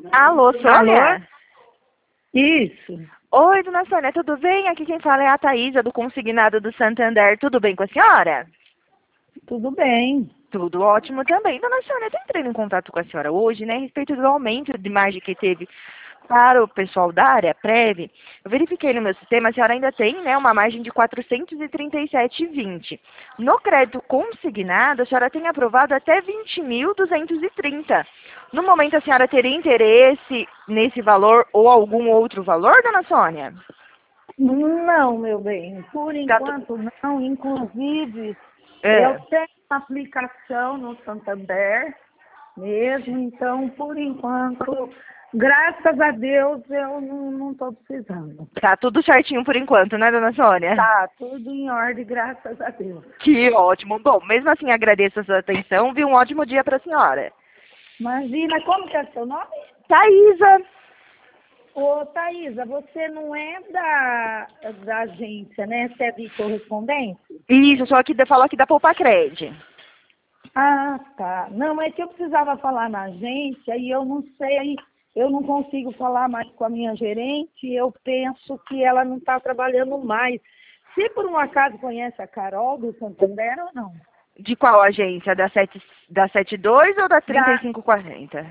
Alô, Alô? Sônia? Isso. Oi, dona Sônia, tudo bem? Aqui quem fala é a Thaísa, do Consignado do Santander. Tudo bem com a senhora? Tudo bem. Tudo ótimo também. Dona Sônia, eu tô entrando em contato com a senhora hoje, né, a respeito do aumento de margem que teve para o pessoal da área prévia. Eu verifiquei no meu sistema, a senhora ainda tem, né, uma margem de 437,20. No crédito consignado, a senhora tem aprovado até 20.230. No momento, a senhora teria interesse nesse valor ou algum outro valor, dona Sônia? Não, meu bem. Por Tá enquanto não. Inclusive, eu É. tenho uma aplicação no Santander mesmo. Então, por enquanto, graças a Deus, eu não estou precisando. Tá tudo certinho por enquanto, né, dona Sônia? Tá tudo em ordem, graças a Deus. Que ótimo. Bom, mesmo assim, agradeço a sua atenção. Vi um ótimo dia para a senhora. Imagina, como que é seu nome? Thaísa. Ô, Thaísa, você não é da agência, né? Você é de correspondente? Isso, só que falo aqui da Poupacred. Ah, tá. Não, é que eu precisava falar na agência e eu não sei, eu não consigo falar mais com a minha gerente, eu penso que ela não está trabalhando mais. Você, por um acaso, conhece a Carol do Santander ou não? De qual agência? Da 72 ou da Da 3540?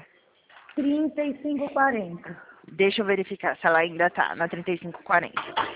3540. Deixa eu verificar se ela ainda tá na 3540.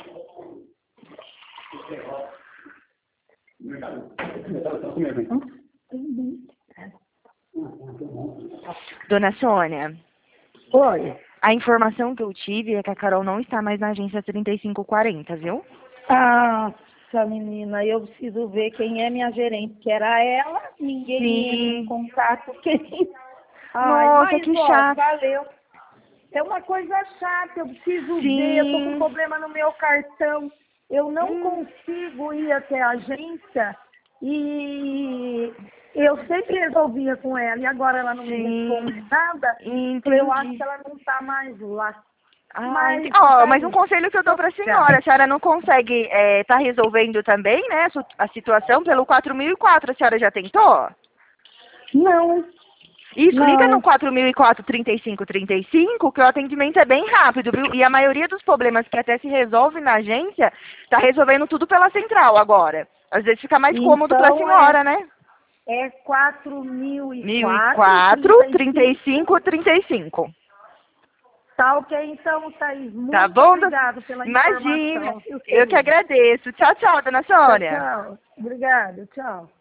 Dona Sônia, Oi. a informação que eu tive é que a Carol não está mais na agência 3540, viu? Nossa, menina, eu preciso ver quem é minha gerente, que era ela, ninguém entra em Sim. contato. Ai, Nossa, mas que ó, chato. valeu. É uma coisa chata, eu preciso ver, eu tô com Sim. problema no meu cartão, eu não Hum, consigo ir até a agência e eu sempre resolvia com ela e agora ela não me responde sim. nada, eu acho Entendi. que ela não tá mais lá. Ah, Mas, ó, tá mas um aí, conselho que eu dou para a obrigada. senhora não consegue tá resolvendo também, né, a situação pelo 4004, a senhora já tentou? Não, Isso, liga no não. 4004 3535, que o atendimento é bem rápido, viu? E a maioria dos problemas que até se resolve na agência, tá resolvendo tudo pela central agora. Às vezes fica mais cômodo para a Então senhora, né? é 4004, 1004 35. 35 35. Tá ok, então, Thaís, Tá muito bom? obrigada pela Imagina. informação, viu, Eu que querida? agradeço. Tchau, tchau, dona Tchau, Sônia. tchau. Obrigada, tchau.